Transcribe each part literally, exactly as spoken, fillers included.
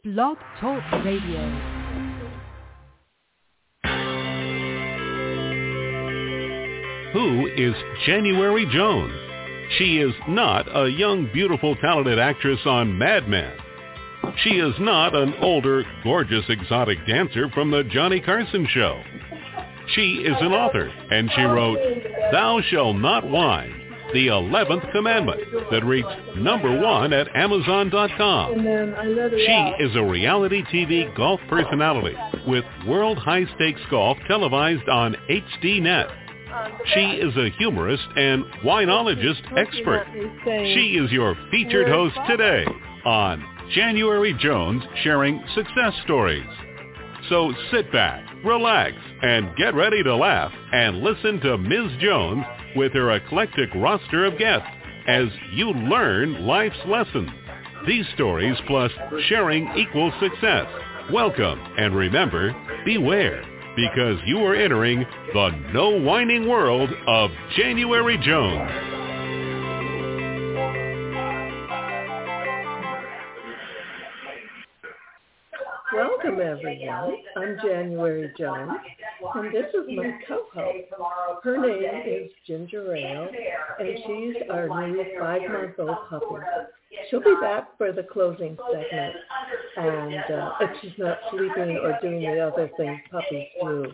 Blog Talk Radio. Who is January Jones? She is not a young, beautiful, talented actress on Mad Men. She is not an older, gorgeous, exotic dancer from the Johnny Carson show. She is an author, and she wrote Thou Shalt Not Whine, the eleventh Commandment, that reached number one at Amazon dot com. She is a reality T V golf personality with World High Stakes Golf televised on H D Net. She is a humorist and winologist expert. She is your featured host today on January Jones Sharing Success Stories. So sit back, relax, and get ready to laugh and listen to Miz Jones with her eclectic roster of guests as you learn life's lessons. These stories plus sharing equals success. Welcome, and remember, beware, because you are entering the no whining world of January Jones. Welcome, everyone. I'm January Jones, and this is my co-host. Her name is Ginger Ale, and she's our new five-month-old puppy. She'll be back for the closing segment, and uh, if she's not sleeping or doing the other things puppies do.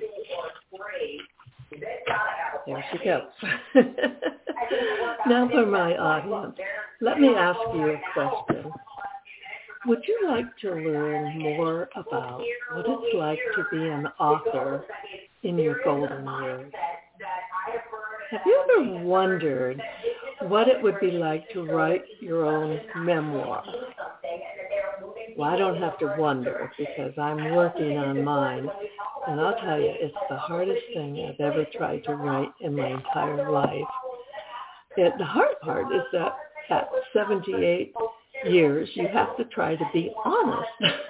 There she goes. Now for my audience, let me ask you a question. Would you like to learn more about what it's like to be an author in your golden years? Have you ever wondered what it would be like to write your own memoir? Well, I don't have to wonder because I'm working on mine, and I'll tell you, it's the hardest thing I've ever tried to write in my entire life. It, the hard part is that at seventy-eight years, you have to try to be honest.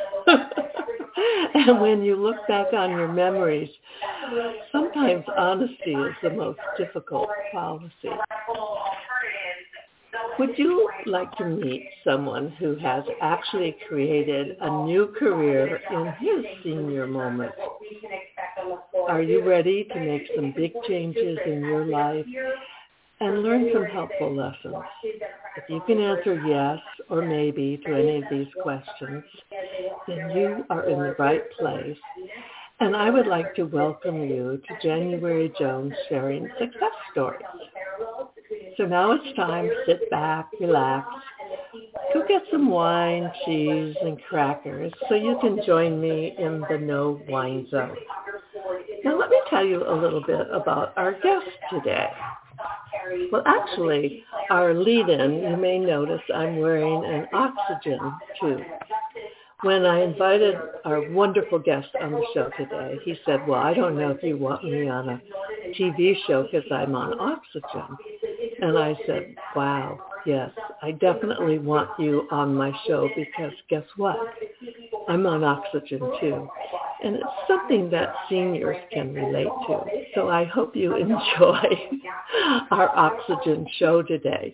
And when you look back on your memories, sometimes honesty is the most difficult policy. Would you like to meet someone who has actually created a new career in his senior moment? Are you ready to make some big changes in your life and learn some helpful lessons? If you can answer yes or maybe to any of these questions, then you are in the right place. And I would like to welcome you to January Jones Sharing Success Stories. So now it's time to sit back, relax, go get some wine, cheese, and crackers so you can join me in the no wine zone. Now let me tell you a little bit about our guest today. Well, actually, our lead-in, you may notice I'm wearing an oxygen tube. When I invited our wonderful guest on the show today, he said, well, I don't know if you want me on a T V show because I'm on oxygen. And I said, wow, yes, I definitely want you on my show because guess what? I'm on oxygen too. And it's something that seniors can relate to. So I hope you enjoy our oxygen show today.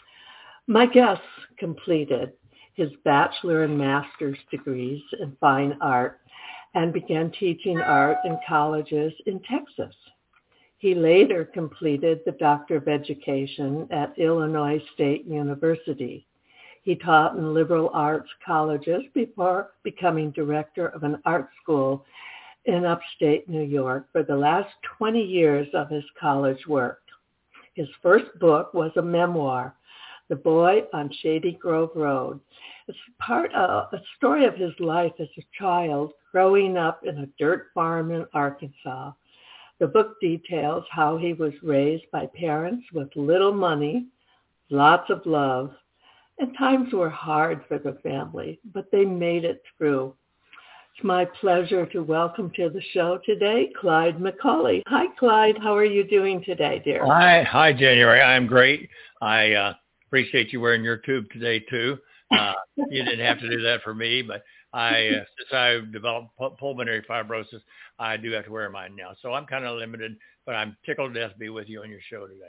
My guest completed his bachelor and master's degrees in fine art and began teaching art in colleges in Texas. He later completed the Doctor of Education at Illinois State University. He taught in liberal arts colleges before becoming director of an art school in upstate New York for the last twenty years of his college work. His first book was a memoir, The Boy on Shady Grove Road. It's part of a story of his life as a child growing up in a dirt farm in Arkansas. The book details how he was raised by parents with little money, lots of love, and times were hard for the family, but they made it through. It's my pleasure to welcome to the show today, Clyde McCauley. Hi, Clyde. How are you doing today, dear? Hi, hi, January. I'm great. I uh, appreciate you wearing your tube today, too. Uh, you didn't have to do that for me, but I, uh, since I developed pulmonary fibrosis, I do have to wear mine now. So I'm kind of limited, but I'm tickled to death to be with you on your show today.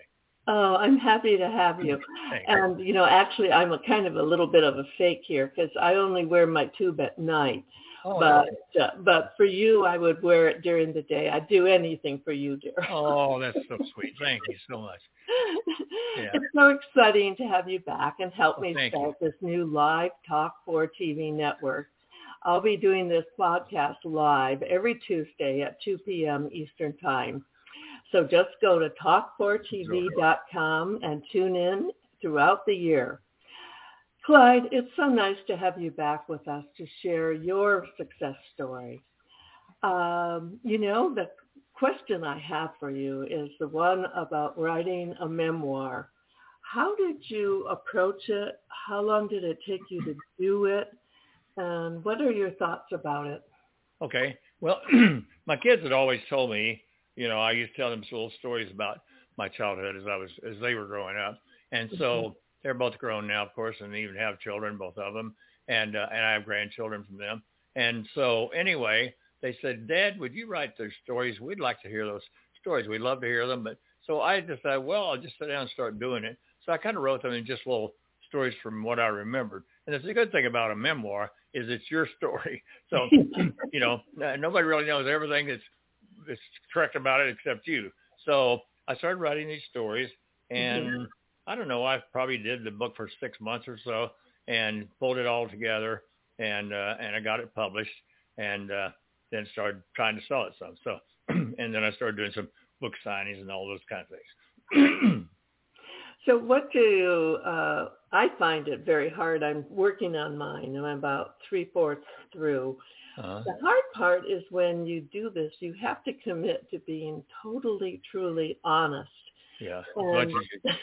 Oh, I'm happy to have you. Thanks. And, you know, actually, I'm a kind of a little bit of a fake here because I only wear my tube at night. Oh, But really? uh, but for you, I would wear it during the day. I'd do anything for you, dear. Oh, that's so sweet. Thank you so much. Yeah. It's so exciting to have you back and help Well, me thank start you. this new live Talk four T V network. I'll be doing this podcast live every Tuesday at two p.m. Eastern Time. So just go to talk four T V dot com and tune in throughout the year. Clyde, it's so nice to have you back with us to share your success story. Um, you know, the question I have for you is the one about writing a memoir. How did you approach it? How long did it take you to do it? And what are your thoughts about it? Okay. Well, my kids had always told me, you know, I used to tell them some little stories about my childhood as I was, as they were growing up. And so mm-hmm. they're both grown now, of course, and they even have children, both of them. And, uh, and I have grandchildren from them. And so anyway, they said, Dad, would you write those stories? We'd like to hear those stories. We'd love to hear them. But so I decided, well, I'll just sit down and start doing it. So I kind of wrote them in just little stories from what I remembered. And it's a good thing about a memoir is it's your story. So, you know, nobody really knows everything that's, that's correct about it except you. So I started writing these stories, and mm-hmm. I don't know, I probably did the book for six months or so and pulled it all together, and uh, and I got it published, and uh, then started trying to sell it some. So, and then I started doing some book signings and all those kind of things. So what do you, uh, I find it very hard. I'm working on mine, and I'm about three-fourths through. Uh-huh. The hard part is when you do this, you have to commit to being totally, truly honest. Yeah. And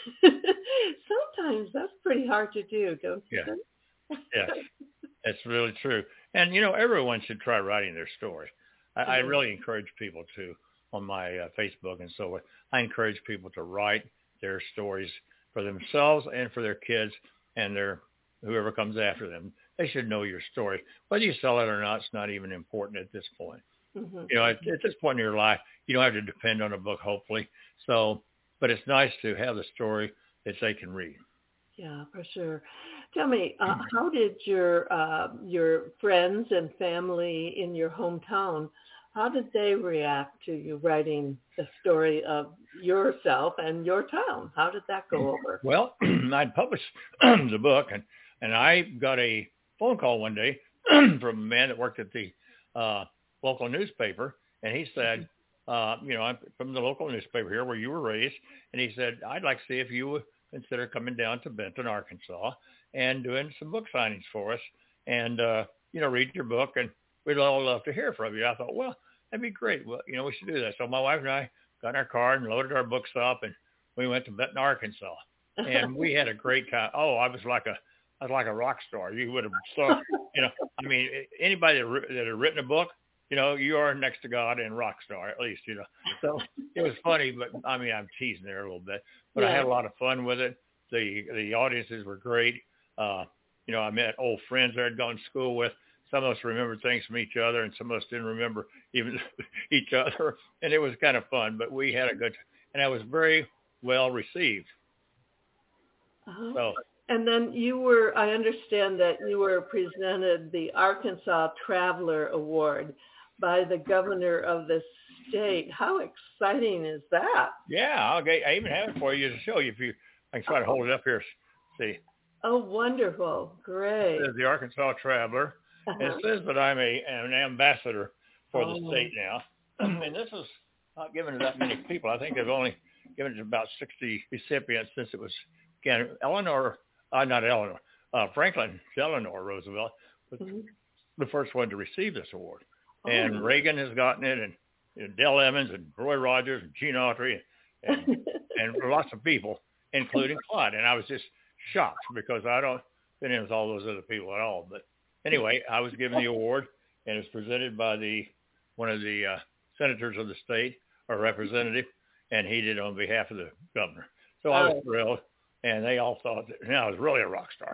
sometimes that's pretty hard to do, don't you yeah. think? Yes, that's really true. And, you know, everyone should try writing their story. I, mm-hmm. I really encourage people to, on my uh, Facebook and so on, I encourage people to write their stories for themselves and for their kids and their whoever comes after them. They should know your story. Whether you sell it or not, it's not even important at this point. Mm-hmm. You know, at, at this point in your life, you don't have to depend on a book, hopefully. So, but it's nice to have the story that they can read. Yeah, for sure. Tell me, uh, how did your uh, your friends and family in your hometown, how did they react to you writing the story of yourself and your town? How did that go over? Well, I'd published the book, and, and I got a phone call one day from a man that worked at the uh, local newspaper, and he said, uh, you know, I'm from the local newspaper here where you were raised, and he said, I'd like to see if you would consider coming down to Benton, Arkansas, and doing some book signings for us, and, uh, you know, read your book, and we'd all love to hear from you. I thought, well, that'd be great. Well, you know, we should do that. So my wife and I got in our car and loaded our books up, and we went to Benton, Arkansas, and we had a great time. Oh, I was like a, I was like a rock star. You would have saw, you know, I mean, anybody that, that had written a book, you know, you are next to God and rock star, at least, you know. So it was funny, but I mean, I'm teasing there a little bit, but yeah. I had a lot of fun with it. The the audiences were great. Uh, you know, I met old friends I had gone to school with. Some of us remembered things from each other, and some of us didn't remember even each other. And it was kind of fun, but we had a good, and I was very well received. Uh-huh. So. And then you were, I understand that you were presented the Arkansas Traveler Award by the governor of the state. How exciting is that? Yeah, okay. I even have it for you to show you if you, I can try to hold it up here. See. Oh, wonderful. Great. It says the Arkansas Traveler. Uh-huh. And it says that I'm a an ambassador for oh. the state now. And this is not given to that many people. I think they've only given it to about sixty recipients since it was, again, Eleanor, uh, not Eleanor, uh, Franklin Delano Roosevelt was mm-hmm. the first one to receive this award. Oh. And Reagan has gotten it, and you know, Dell Emmons and Roy Rogers and Gene Autry and, and, and lots of people, including Clyde. And I was just shocked because I don't fit in with all those other people at all. But anyway, I was given the award, and it's presented by the one of the uh, senators of the state, or representative, and he did it on behalf of the governor. So I was oh. thrilled, and they all thought that you know, I was really a rock star.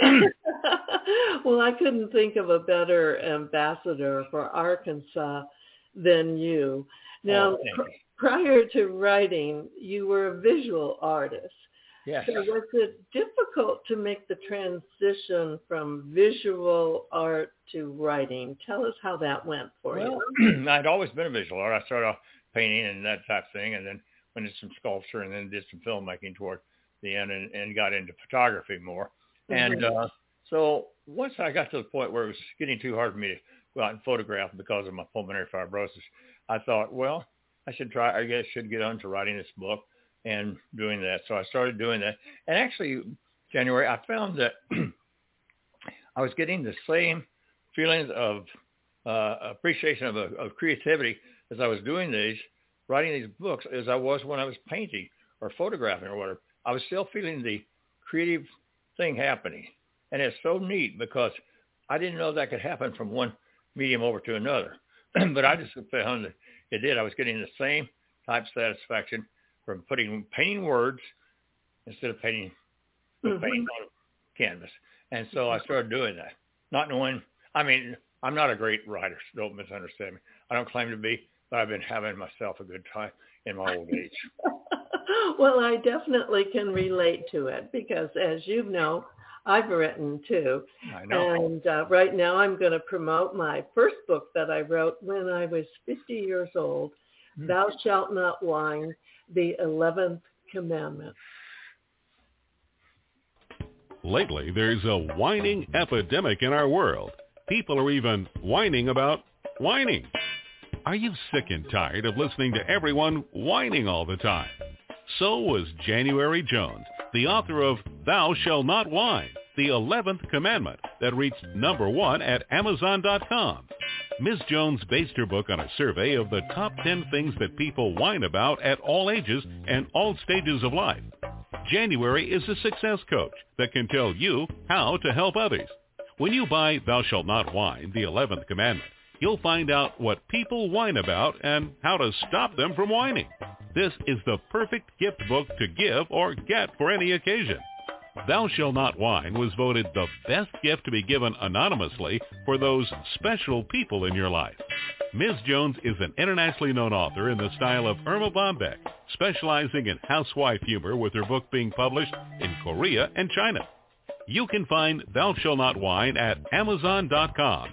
Well, I couldn't think of a better ambassador for Arkansas than you. Now, oh, Cl- prior to writing, you were a visual artist. Yes. So was it difficult to make the transition from visual art to writing? Tell us how that went for well, you. I'd always been a visual art. I started off painting and that type of thing, and then went into some sculpture, and then did some filmmaking toward the end, and, and got into photography more. Mm-hmm. And uh, so once I got to the point where it was getting too hard for me to go out and photograph because of my pulmonary fibrosis, I thought, well, I should try, I guess, should get on to writing this book and doing that. So I started doing that. And actually, January, I found that I was getting the same feelings of uh, appreciation of, of creativity as I was doing these, writing these books, as I was when I was painting or photographing or whatever. I was still feeling the creative thing happening. And it's so neat because I didn't know that could happen from one medium over to another. But I just found that it did. I was getting the same type of satisfaction from putting painting words instead of painting mm-hmm. painting on canvas. And so I started doing that, not knowing, I mean, I'm not a great writer, so don't misunderstand me. I don't claim to be, but I've been having myself a good time in my old age. Well, I definitely can relate to it because, as you know, I've written too. I know. And uh, right now I'm going to promote my first book that I wrote when I was fifty years old, mm-hmm. Thou Shalt Not Whine, the eleventh Commandment. Lately, there's a whining epidemic in our world. People are even whining about whining. Are you sick and tired of listening to everyone whining all the time? So was January Jones, the author of Thou Shalt Not Whine, the eleventh Commandment, that reached number one at Amazon dot com. Miz Jones based her book on a survey of the top ten things that people whine about at all ages and all stages of life. January is a success coach that can tell you how to help others. When you buy Thou Shalt Not Whine, the eleventh Commandment, you'll find out what people whine about and how to stop them from whining. This is the perfect gift book to give or get for any occasion. Thou Shalt Not Whine was voted the best gift to be given anonymously for those special people in your life. Miz Jones is an internationally known author in the style of Irma Bombeck, specializing in housewife humor, with her book being published in Korea and China. You can find Thou Shalt Not Whine at Amazon dot com.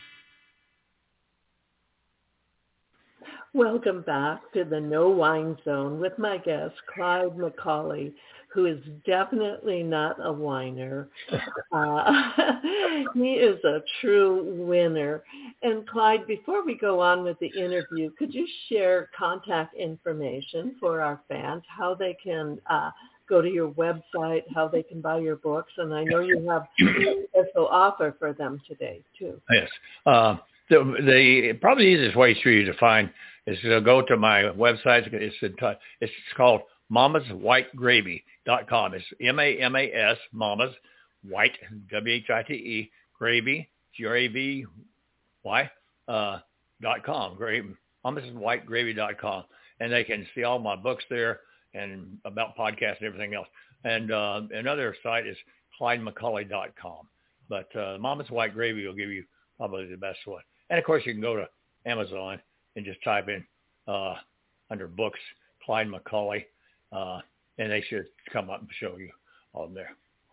Welcome back to the No Whine Zone with my guest, Clyde McCauley, who is definitely not a whiner. Uh, he is a true winner. And Clyde, before we go on with the interview, could you share contact information for our fans, how they can uh, go to your website, how they can buy your books? And I know you have a special offer for them today, too. Yes. Uh, the, the probably the easiest way for you to find is to go to my website. It's, it's called mamas white gravy dot com. It's M A M A S, Mamas White, W H I T E, Gravy, G R A V Y, uh, dot com. mamas white gravy dot com. And they can see all my books there and about podcasts and everything else. And uh, another site is Clyde McCauley dot com. But uh, Mamas White Gravy will give you probably the best one. And, of course, you can go to Amazon and just type in uh, under books, Clyde McCauley, uh, and they should come up and show you all there.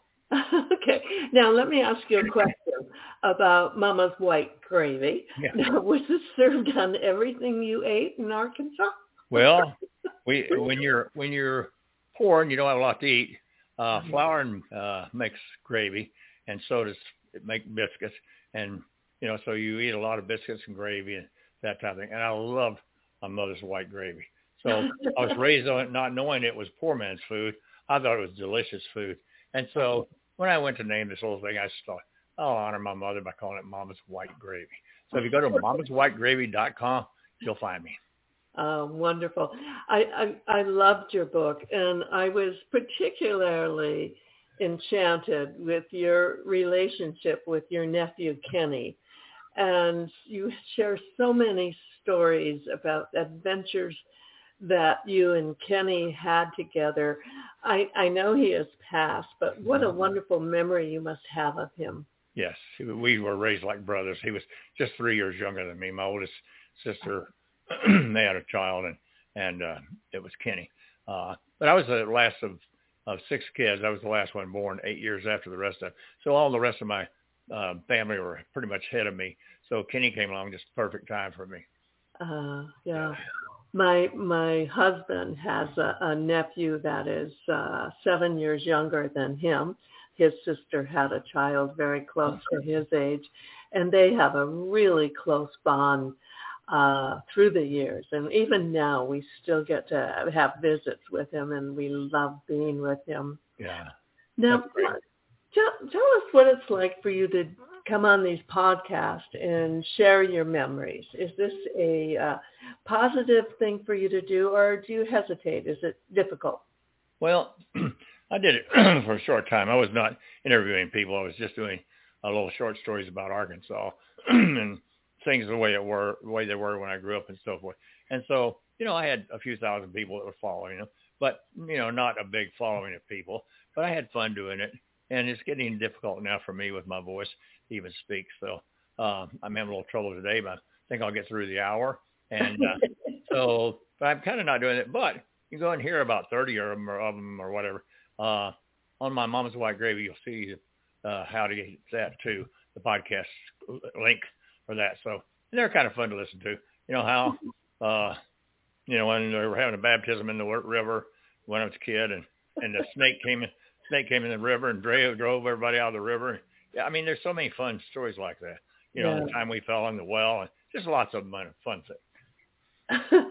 Okay. Now, let me ask you a question about Mama's White Gravy. Yeah. Now, was this served on everything you ate in Arkansas? Well, we when you're when you're poor and you don't have a lot to eat, uh, flour uh, makes gravy, and so does it make biscuits. And, you know, so you eat a lot of biscuits and gravy and that type of thing. And I love my mother's white gravy. So I was raised on it not knowing it was poor man's food. I thought it was delicious food. And so when I went to name this little thing, I just thought, I'll honor my mother by calling it Mama's White Gravy. So if you go to mamas white gravy dot com, you'll find me. Oh, wonderful. I, I, I loved your book, and I was particularly enchanted with your relationship with your nephew, Kenny. And you share so many stories about adventures that you and Kenny had together. I, I know he has passed, but what a wonderful memory you must have of him. Yes, we were raised like brothers. He was just three years younger than me. My oldest sister, they had a child, and and uh, it was Kenny. Uh, but I was the last of, of six kids. I was the last one born eight years after the rest of them. So all the rest of my uh, family were pretty much ahead of me. So Kenny came along just perfect time for me. Uh, yeah. My my husband has a, a nephew that is uh, seven years younger than him. His sister had a child very close to his age, and they have a really close bond uh, through the years. And even now, we still get to have visits with him, and we love being with him. Yeah. Now, tell, tell us what it's like for you to come on these podcasts and share your memories. Is this a uh, positive thing for you to do, or do you hesitate? Is it difficult? Well, I did it for a short time. I was not interviewing people. I was just doing a little short stories about Arkansas and things the way it were, the way they were when I grew up and so forth. And so, you know, I had a few thousand people that were following them, but, you know, not a big following of people. But I had fun doing it. And it's getting difficult now for me with my voice to even speak. So uh, I'm having a little trouble today, but I think I'll get through the hour. And uh, so but I'm kind of not doing it. But you go and hear about thirty of them or, of them or whatever. Uh, on my Mama's White Gravy, you'll see uh, how to get that too, the podcast link for that. So they're kind of fun to listen to. You know how, uh, you know, when they were having a baptism in the river when I was a kid, and, and the snake came in. Snake came in the river and drove, drove everybody out of the river. Yeah, I mean, there's so many fun stories like that. You know, yeah. The time we fell in the well, and just lots of fun things.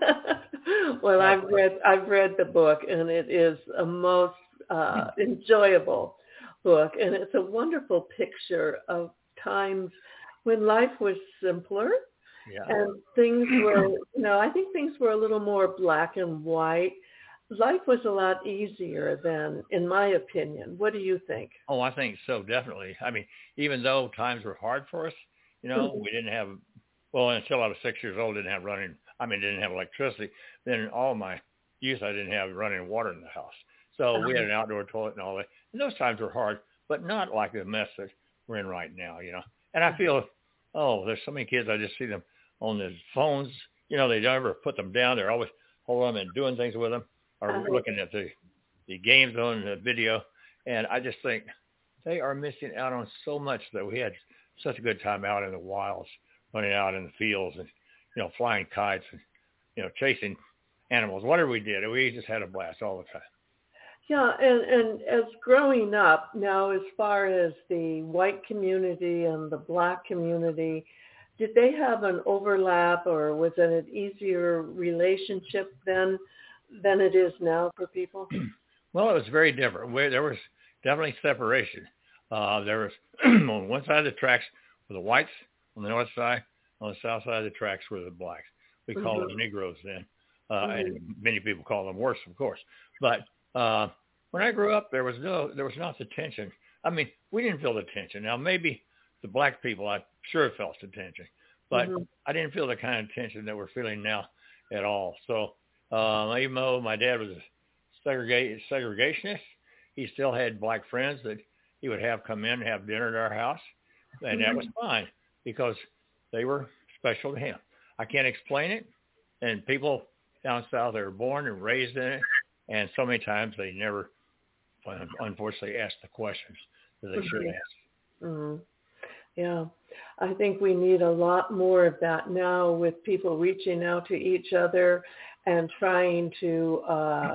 Well, I've read I've read the book, and it is a most uh, enjoyable book, and it's a wonderful picture of times when life was simpler, yeah. and things were, you know, I think things were a little more black and white. Life was a lot easier than, in my opinion. What do you think? Oh, I think so, definitely. I mean, even though times were hard for us, you know, mm-hmm. we didn't have, well, until I was six years old, didn't have running, I mean, didn't have electricity. Then all my youth, I didn't have running water in the house. So uh-huh. we had an outdoor toilet and all that. And those times were hard, but not like the mess that we're in right now, you know. And I feel, oh, there's so many kids, I just see them on their phones. You know, they never put them down. They're always holding them and doing things with them. Or looking at the, the games on the video. And I just think they are missing out on so much that we had such a good time out in the wilds, running out in the fields and, you know, flying kites and, you know, chasing animals. Whatever we did, we just had a blast all the time. Yeah, and, and as growing up, now as far as the white community and the black community, did they have an overlap, or was it an easier relationship then than it is now for people? Well, it was very different. There was definitely separation. Uh, there was on one side of the tracks were the whites, on the north side, on the south side of the tracks were the blacks. We mm-hmm. called them Negroes then, uh, mm-hmm. and many people call them worse, of course. But uh, when I grew up, there was no, there was not the tension. I mean, we didn't feel the tension. Now, maybe the black people, I'm sure felt the tension, but mm-hmm. I didn't feel the kind of tension that we're feeling now at all. So. Um, even though my dad was a segregate, segregationist, he still had black friends that he would have come in and have dinner at our house. And that was fine because they were special to him. I can't explain it. And people down south, they were born and raised in it. And so many times they never, unfortunately, asked the questions that they should ask. Mm-hmm. Yeah. I think we need a lot more of that now, with people reaching out to each other and trying to uh,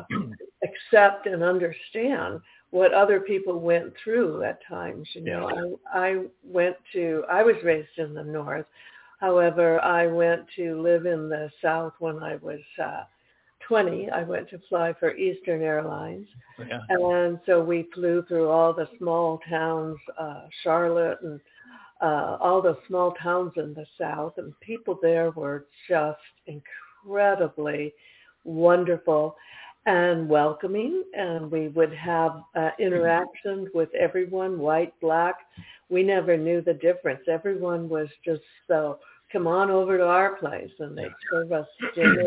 accept and understand what other people went through at times. You know, yeah. I, I went to, I was raised in the North. However, I went to live in the South when I was uh, twenty. I went to fly for Eastern Airlines. Yeah. And so we flew through all the small towns, uh, Charlotte and uh, all the small towns in the South. And people there were just incredibly wonderful and welcoming. And we would have uh, interactions with everyone, white, black. We never knew the difference. Everyone was just so, come on over to our place, and they'd serve us dinner.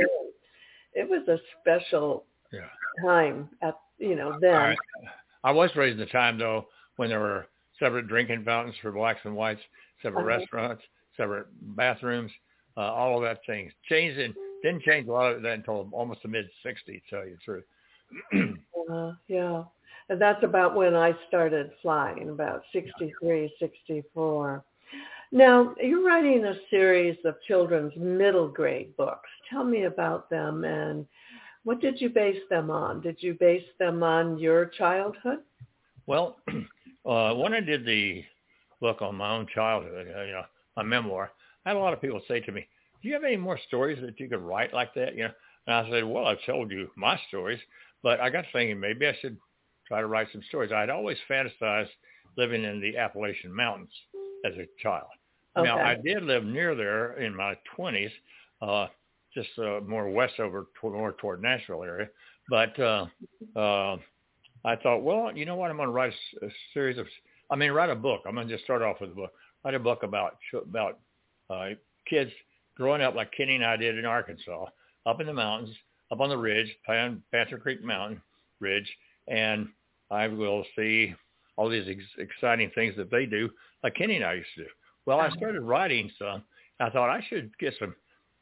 It was a special yeah. time at, you know, then. I, I was raised in a time, though, when there were separate drinking fountains for blacks and whites, separate uh-huh. restaurants, separate bathrooms, uh, all of that things. Changed in didn't change a lot of that until almost the mid-sixties, to tell you the truth. uh, yeah. And that's about when I started flying, about sixty-three, sixty-four. Now, you're writing a series of children's middle grade books. Tell me about them, and what did you base them on? Did you base them on your childhood? Well, uh, when I did the book on my own childhood, uh, you know, my memoir, I had a lot of people say to me, do you have any more stories that you could write like that? You know, and I said, well, I've told you my stories, but I got thinking maybe I should try to write some stories. I'd always fantasized living in the Appalachian Mountains as a child. Okay. Now, I did live near there in my twenties, uh, just uh, more west over, toward, more toward Nashville area. But uh, uh, I thought, well, you know what? I'm going to write a, a series of, I mean, write a book. I'm going to just start off with a book. Write a book about about uh, kids growing up like Kenny and I did in Arkansas, up in the mountains, up on the ridge, Pan, Panther Creek Mountain Ridge, and I will see all these ex- exciting things that they do, like Kenny and I used to do. Well, I started writing some. I thought I should get some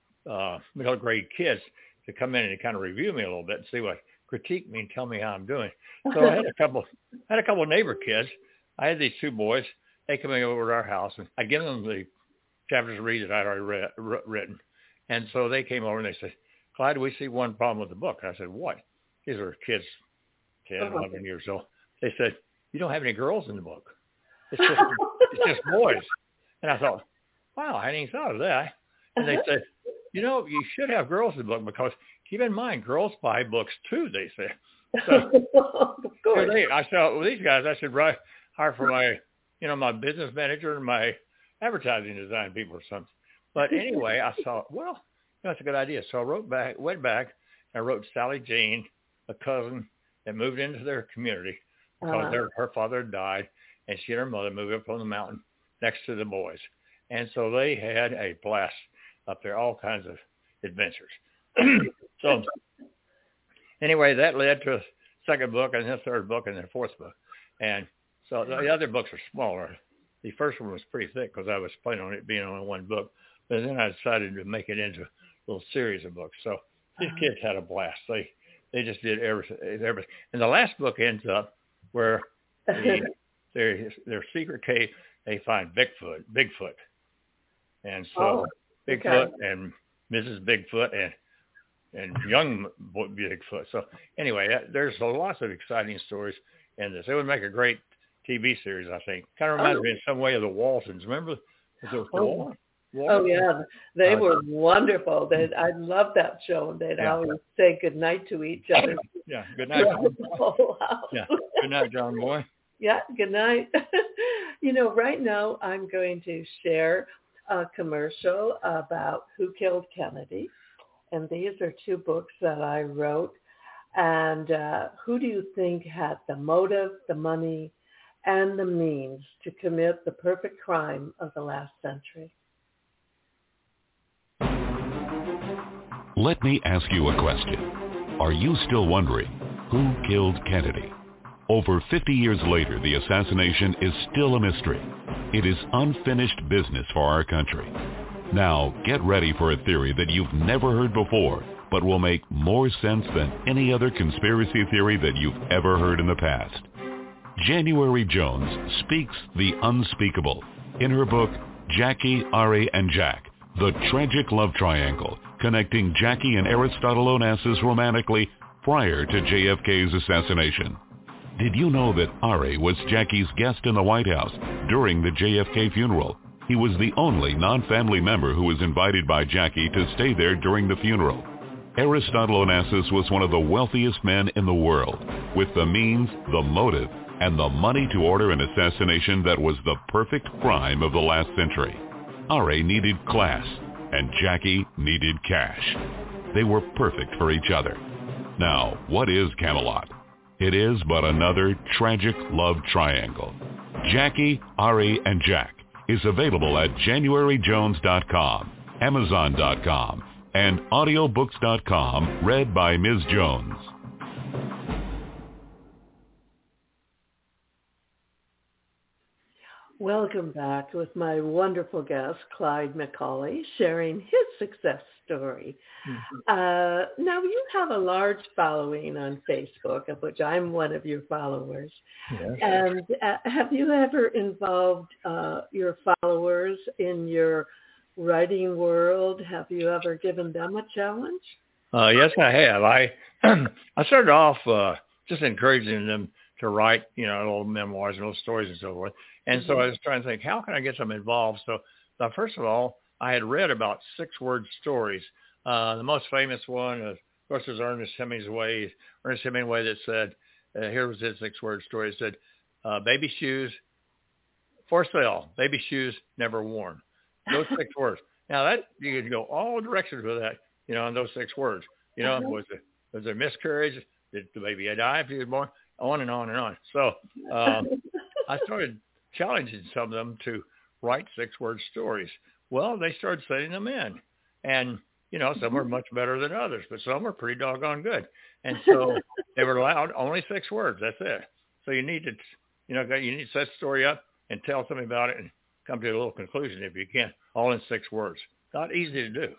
uh, middle grade kids to come in and kind of review me a little bit and see what, critique me and tell me how I'm doing. So I had a couple, I had a couple of neighbor kids. I had these two boys. They come over to our house, and I give them the chapters to read that I'd already read, r- written. And so they came over and they said, Clyde, we see one problem with the book. I said, what? These are kids, ten, uh-huh. eleven years old. They said, you don't have any girls in the book. It's just, it's just boys. And I thought, wow, I hadn't even thought of that. And they said, you know, you should have girls in the book because keep in mind, girls buy books too, they said. So, of course. They, I said, well, these guys, I should write, hire for my, you know, my business manager and my advertising design people or something. But anyway, I thought, well, that's a good idea. So I wrote back, went back, and I wrote Sally Jane, a cousin that moved into their community because uh-huh. their, her father had died, and she and her mother moved up on the mountain next to the boys. And so they had a blast up there, all kinds of adventures. So anyway, that led to a second book and a third book and then a fourth book. And so the other books are smaller. The first one was pretty thick because I was planning on it being only one book. But then I decided to make it into a little series of books. So these kids had a blast. They they just did everything. everything. And the last book ends up where the, their their secret cave, they find Bigfoot, Bigfoot. And so oh, Bigfoot okay. and Missus Bigfoot and and young Bigfoot. So anyway, there's lots of exciting stories in this. It would make a great T V series, I think. Kind of reminds oh. me in some way of the Waltons. Remember? Was it oh. Walton? Oh, yeah. They uh, were wonderful. They, I loved that show. They'd yeah. always say goodnight to each other. Yeah, good night, John Boy. Yeah, good night, John Boy. Yeah, good night. You know, right now I'm going to share a commercial about Who Killed Kennedy. And these are two books that I wrote. And uh, who do you think had the motive, the money, and the means to commit the perfect crime of the last century? Let me ask you a question. Are you still wondering who killed Kennedy? Over fifty years later, the assassination is still a mystery. It is unfinished business for our country. Now, get ready for a theory that you've never heard before, but will make more sense than any other conspiracy theory that you've ever heard in the past. January Jones speaks the unspeakable in her book, Jackie, Ari, and Jack, The Tragic Love Triangle, connecting Jackie and Aristotle Onassis romantically prior to J F K's assassination. Did you know that Ari was Jackie's guest in the White House during the J F K funeral? He was the only non-family member who was invited by Jackie to stay there during the funeral. Aristotle Onassis was one of the wealthiest men in the world, with the means, the motive, and the money to order an assassination that was the perfect crime of the last century. Ari needed class, and Jackie needed cash. They were perfect for each other. Now, what is Camelot? It is but another tragic love triangle. Jackie, Ari, and Jack is available at January Jones dot com, Amazon dot com, and audiobooks dot com, read by Miz Jones. Welcome back with my wonderful guest, Clyde McCauley, sharing his success story. Mm-hmm. Uh, now, you have a large following on Facebook, of which I'm one of your followers. Yes. And uh, have you ever involved uh, your followers in your writing world? Have you ever given them a challenge? Uh, yes, I have. I I started off uh, just encouraging them to write, you know, little memoirs and little stories and so forth. And mm-hmm. so I was trying to think, how can I get them involved? So uh, first of all, I had read about six-word stories. Uh, the most famous one, uh, of course, was Ernest Hemingway. Ernest Hemingway that said, uh, here was his six-word story. It said, uh, baby shoes for sale, baby shoes never worn. Those six words. Now that you can go all directions with that, you know, in those six words. You know, uh-huh. was it was there miscarriage? Did the baby die if he was born? On and on and on. So um, I started challenging some of them to write six-word stories. Well, they started sending them in. And, you know, some were much better than others, but some were pretty doggone good. And so they were allowed only six words. That's it. So you need to, you know, you need to set the story up and tell somebody about it and come to a little conclusion if you can, all in six words. Not easy to do.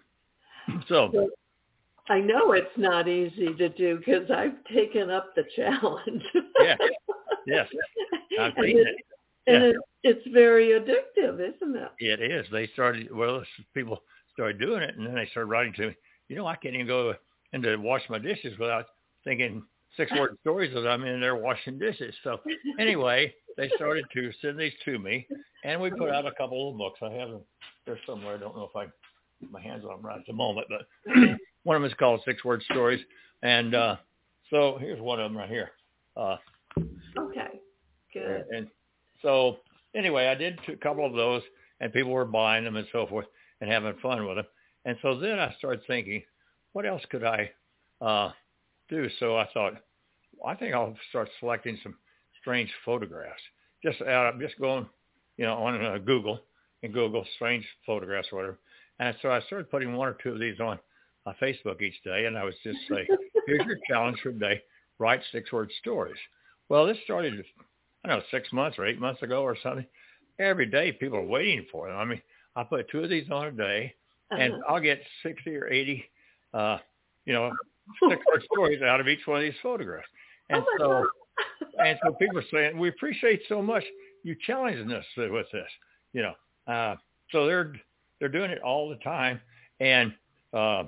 So I know it's not easy to do because I've taken up the challenge. Yes, yes. I've seen and it. it and yeah. it, it's very addictive, isn't it? It is. They started, well, people started doing it, and then they started writing to me, you know, I can't even go in to wash my dishes without thinking six-word stories as I'm in there washing dishes. So anyway, they started to send these to me, and we put out a couple of books. I have them there somewhere. I don't know if I get my hands on them right at the moment, but one of them is called Six Word Stories. And uh, so here's one of them right here. Uh, okay, good. And so anyway, I did a couple of those, and people were buying them and so forth and having fun with them. And so then I started thinking, what else could I uh, do? So I thought, I think I'll start selecting some strange photographs. Just out, just going, you know, on uh, Google and Google strange photographs or whatever. And so I started putting one or two of these on uh, Facebook each day, and I was just say, here's your challenge for the day: write six-word stories. Well, this started, I don't know, six months or eight months ago or something. Every day, people are waiting for them. I mean, I put two of these on a day, and uh-huh. I'll get sixty or eighty, uh, you know, six-word stories out of each one of these photographs. And oh so, and so people are saying, we appreciate so much you challenging us with this, you know. Uh, so they're they're doing it all the time, and uh,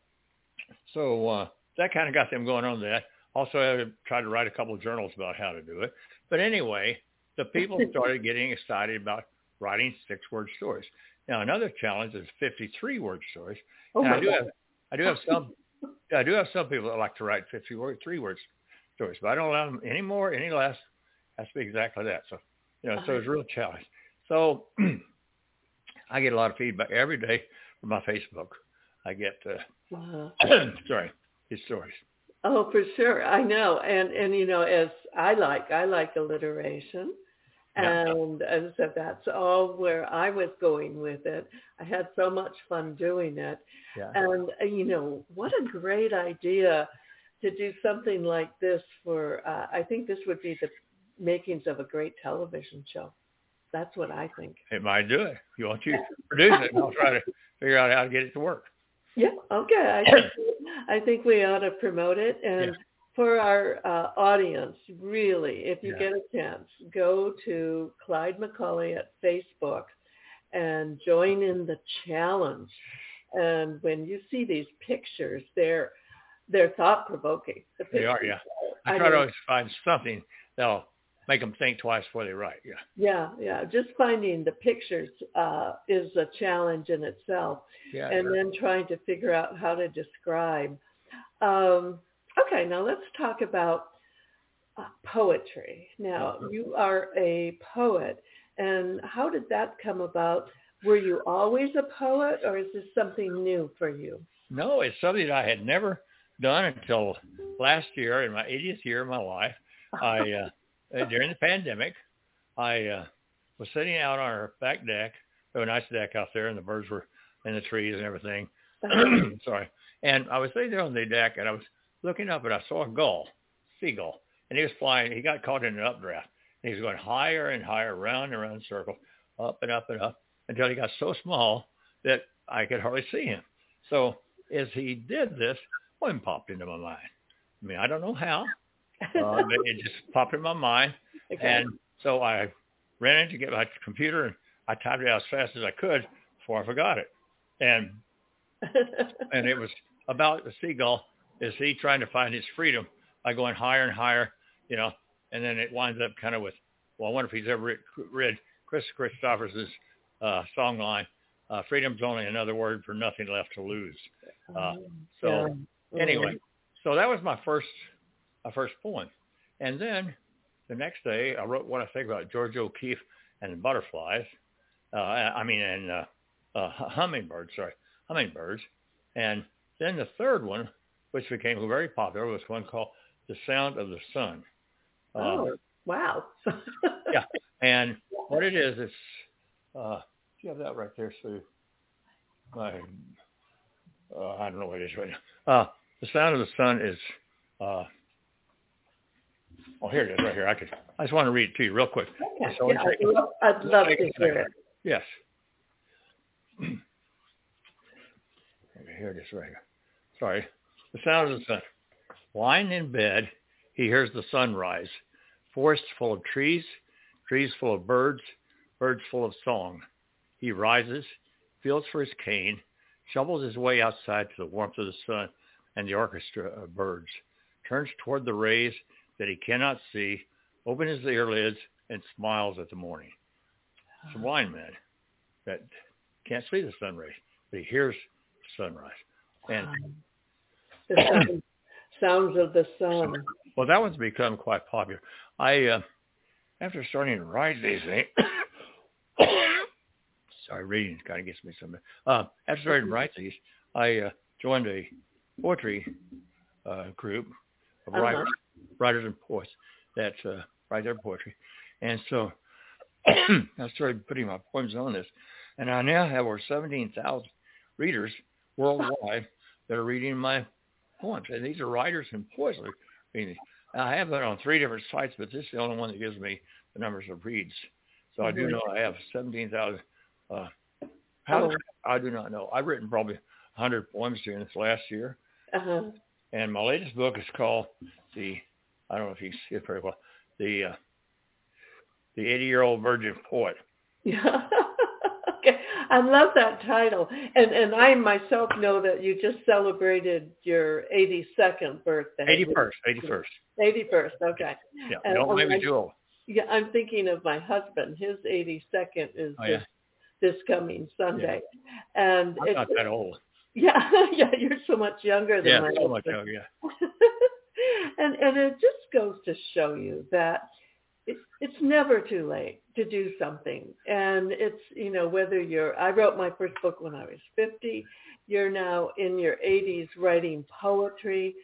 so uh, that kind of got them going on that. Also, I tried to write a couple of journals about how to do it. But anyway, the people started getting excited about writing six-word stories. Now, another challenge is fifty-three word stories. Oh and I do God. have I do have some I do have some people that like to write fifty-three word stories, but I don't allow them any more, any less. Has to be exactly that. So, you know, so it's a real challenge. So I get a lot of feedback every day from my Facebook. I get, uh, uh-huh. sorry, these stories. Oh, for sure. I know. And, and, you know, as I like, I like alliteration. Yeah. And, and so that's all where I was going with it. I had so much fun doing it. Yeah. And, you know, what a great idea to do something like this for, uh, I think this would be the makings of a great television show. That's what I think. It might do it. You want you to produce it, and I'll try to figure out how to get it to work. Yeah, okay. I think, I think we ought to promote it. And yeah. for our uh, audience, really, if you yeah. get a chance, go to Clyde McCauley at Facebook and join in the challenge. And when you see these pictures, they're they're thought-provoking. The they are, yeah. I, I try mean, to always find something that'll make them think twice before they write, yeah. Yeah, yeah. Just finding the pictures uh, is a challenge in itself. Yeah, and sure. then trying to figure out how to describe. Um, okay, now let's talk about uh, poetry. Now, mm-hmm. you are a poet, and how did that come about? Were you always a poet, or is this something new for you? No, it's something I had never done until last year, in my eightieth year of my life. I uh, during the pandemic, I uh, was sitting out on our back deck. We have a nice deck out there, and the birds were in the trees and everything. Sorry. And I was sitting there on the deck, and I was looking up, and I saw a gull, seagull, and he was flying. He got caught in an updraft, And he was going higher and higher, round and around in circles, up and up and up, until he got so small that I could hardly see him. So as he did this, one popped into my mind. I mean, I don't know how, uh, but it just popped in my mind. Okay. And so I ran in to get my computer, and I typed it out as fast as I could before I forgot it. And and it was about the seagull, is he trying to find his freedom by going higher and higher, you know, and then it winds up kind of with, well, I wonder if he's ever read, read Chris Christopher's uh, song line, uh, freedom's only another word for nothing left to lose. Uh, so yeah. Anyway, so that was my first, my first poem. And then the next day I wrote what I think about George O'Keeffe and the butterflies. Uh, I mean, and uh, uh, hummingbirds, sorry, hummingbirds. And then the third one, which became very popular, was one called The Sound of the Sun. Oh, uh, wow. Yeah. And what it is, it's, uh, do you have that right there, Sue? My, uh, I don't know what it is right now. Uh, the Sound of the Sun is, uh, oh, here it is right here. I could, I just want to read it to you real quick. Okay. So yeah, I'd, love, I'd love to hear it. Yes. Here it is right here. Sorry. The Sound of the Sun. Lying in bed, he hears the sun rise. Forests full of trees, trees full of birds, birds full of song. He rises, feels for his cane, shovels his way outside to the warmth of the sun and the orchestra of birds, turns toward the rays that he cannot see, opens his eyelids, and smiles at the morning. It's a blind man that can't see the sun rays, but he hears the sunrise. And the sound, sounds of the sun. Well, that one's become quite popular. I, uh, after starting to write these things, sorry, reading kind of gets me some. Uh, after starting to write these, I uh, joined a poetry uh, group of uh-huh. writers, writers and poets that uh, write their poetry, and so I started putting my poems on this, and I now have over seventeen thousand readers worldwide that are reading my poems, and these are writers and poets. I mean, I have it on three different sites, but this is the only one that gives me the numbers of reads. So mm-hmm. I do know I have seventeen thousand. Uh, how? Oh. I do not know. I've written probably one hundred poems during this last year. Uh-huh. And my latest book is called the, I don't know if you can see it very well, the uh, the eighty-year-old Virgin Poet. Yeah. Okay. I love that title. And and I myself know that you just celebrated your eighty-second birthday. eighty-first. eighty-first. eighty-first. Okay. Yeah. And don't make me too old. Yeah, I'm thinking of my husband. His eighty-second is oh, yeah. this, this coming Sunday. Yeah. And I'm it's not that old. Yeah, yeah, you're so much younger than yeah, my so husband. much younger, yeah. and and it just goes to show you that it, it's never too late to do something. And it's, you know, whether you're, I wrote my first book when I was fifty. You're now in your eighties writing poetry.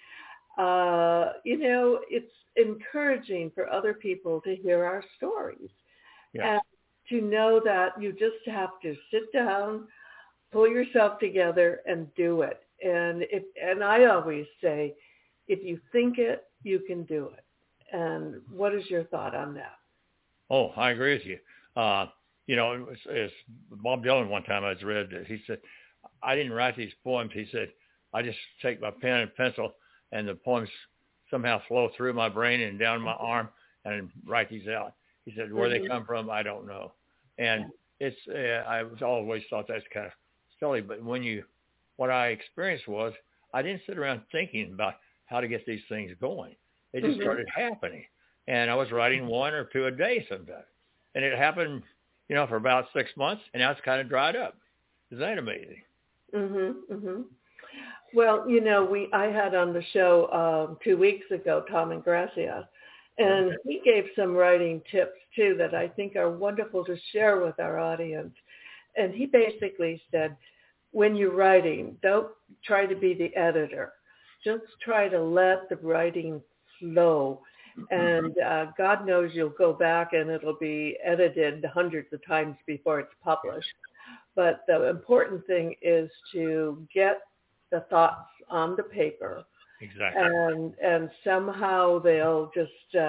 Uh, you know, it's encouraging for other people to hear our stories. Yeah. And to know that you just have to sit down, pull yourself together and do it. And if, and I always say, if you think it, you can do it. And what is your thought on that? Oh, I agree with you. Uh, you know, it was, it was Bob Dylan one time I was read, he said, I didn't write these poems. He said, I just take my pen and pencil and the poems somehow flow through my brain and down my arm and write these out. He said, where mm-hmm. they come from, I don't know. And it's, uh, I was always thought that's kind of silly, but when you, what I experienced was I didn't sit around thinking about how to get these things going. They just mm-hmm. started happening. And I was writing one or two a day sometimes. And it happened, you know, for about six months, and now it's kind of dried up. Isn't that amazing? Mm-hmm, mm-hmm. Well, you know, we I had on the show um, two weeks ago, Tom Ingrassia, and he gave some writing tips, too, that I think are wonderful to share with our audience. And he basically said, when you're writing, don't try to be the editor. Just try to let the writing flow. And uh, God knows you'll go back and it'll be edited hundreds of times before it's published. But the important thing is to get the thoughts on the paper. Exactly. And and somehow they'll just uh,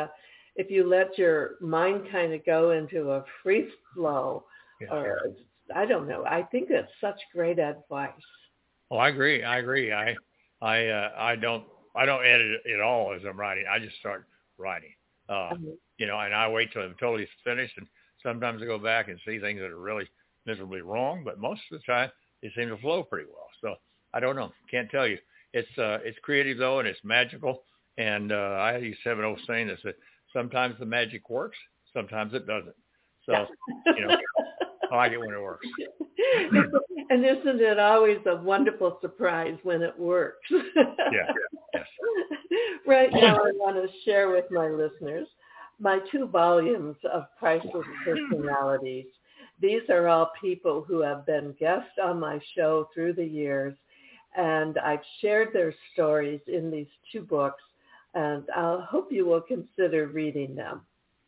if you let your mind kind of go into a free flow, Yeah. or I don't know. I think that's such great advice. Oh, I agree. I agree. I, I, uh, I don't, I don't edit it at all as I'm writing. I just start writing, uh, Mhm. you know, and I wait till I'm totally finished. And sometimes I go back and see things that are really miserably wrong, but most of the time they seem to flow pretty well. So I don't know. Can't tell you. It's, uh, it's creative though, and it's magical. And, uh, I used to have an old saying that said, sometimes the magic works, sometimes it doesn't. So, you know, I like it when it works. And isn't it always a wonderful surprise when it works? Yeah. Yes. Right now, I want to share with my listeners my two volumes of Priceless Personalities. These are all people who have been guests on my show through the years, and I've shared their stories in these two books, and I hope you will consider reading them.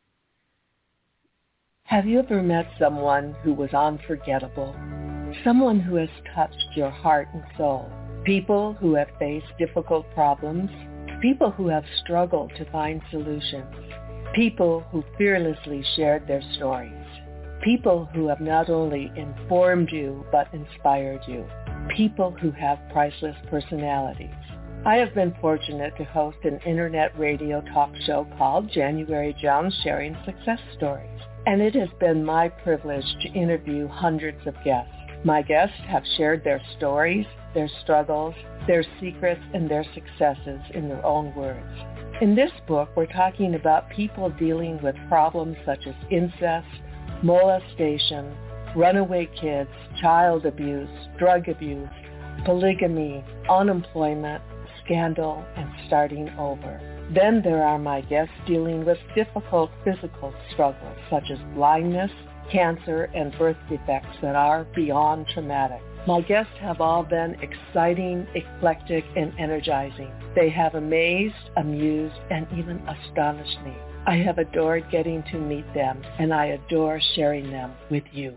Have you ever met someone who was unforgettable? Someone who has touched your heart and soul? People who have faced difficult problems? People who have struggled to find solutions? People who fearlessly shared their stories? People who have not only informed you but inspired you? People who have priceless personalities? I have been fortunate to host an internet radio talk show called January Jones Sharing Success Stories, and it has been my privilege to interview hundreds of guests. My guests have shared their stories, their struggles, their secrets, and their successes in their own words. In this book, we're talking about people dealing with problems such as incest, molestation, runaway kids, child abuse, drug abuse, polygamy, unemployment, scandal, and starting over. Then there are my guests dealing with difficult physical struggles such as blindness, cancer, and birth defects that are beyond traumatic. My guests have all been exciting, eclectic, and energizing. They have amazed, amused, and even astonished me. I have adored getting to meet them, and I adore sharing them with you.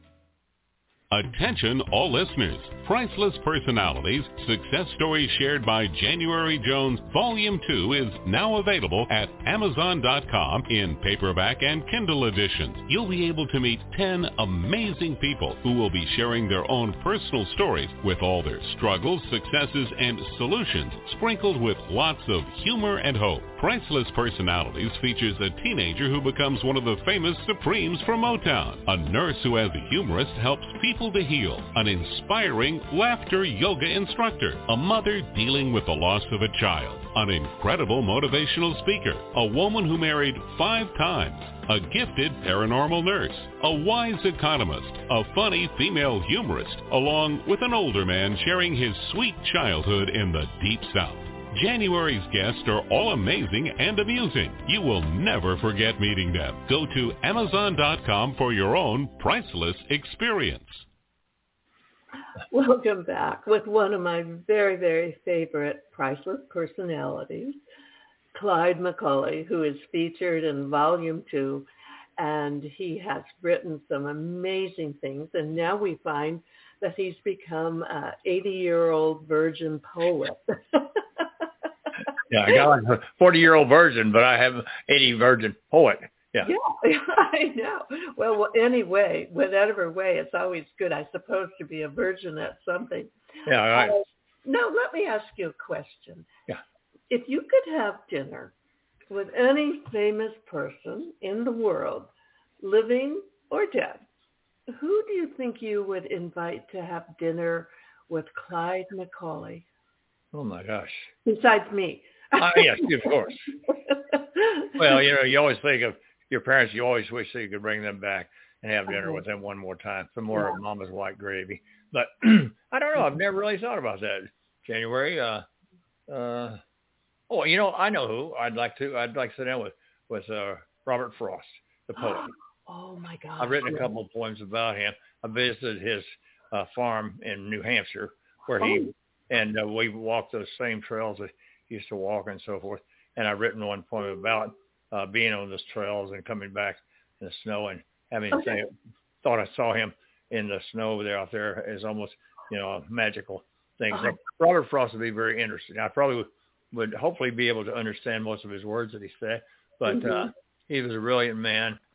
Attention all listeners. Priceless Personalities, Success Stories Shared by January Jones, Volume two is now available at Amazon dot com in paperback and Kindle editions. You'll be able to meet ten amazing people who will be sharing their own personal stories with all their struggles, successes, and solutions, sprinkled with lots of humor and hope. Priceless Personalities features a teenager who becomes one of the famous Supremes from Motown, a nurse who as a humorist helps people to heal, an inspiring laughter yoga instructor, a mother dealing with the loss of a child, an incredible motivational speaker, a woman who married five times, a gifted paranormal nurse, a wise economist, a funny female humorist, along with an older man sharing his sweet childhood in the Deep South. January's guests are all amazing and amusing. You will never forget meeting them. Go to Amazon dot com for your own priceless experience. Welcome back with one of my very, very favorite Priceless Personalities, Clyde McCauley, who is featured in Volume two, and he has written some amazing things, and now we find that he's become an eighty-year-old virgin poet. Yeah, I got like a forty-year-old virgin, but I have an eighty virgin poet. Yeah. Yeah, I know. Well, well, anyway, whatever way, it's always good, I suppose, to be a virgin at something. Yeah, all right. Uh, now, let me ask you a question. Yeah. If you could have dinner with any famous person in the world, living or dead, who do you think you would invite to have dinner with Clyde McCauley? Oh, my gosh. Besides me. Ah, yes, of course. Well, you know, you always think of your parents, you always wish that you could bring them back and have dinner with them one more time, some more Yeah. of Mama's white gravy. But I don't know. I've never really thought about that. January. Uh, uh, oh, you know, I know who I'd like to. I'd like to sit down with with uh, Robert Frost, the poet. Oh my God! I've written a couple of poems about him. I visited his uh, farm in New Hampshire, where he Oh. and uh, we walked those same trails that he used to walk and so forth. And I've written one poem about uh, being on those trails and coming back in the snow and having Okay. say, thought I saw him in the snow there out there as almost, you know, a magical thing. So Uh-huh. Robert Frost would be very interesting. I probably would, would hopefully be able to understand most of his words that he said, but mm-hmm. uh, he was a brilliant man.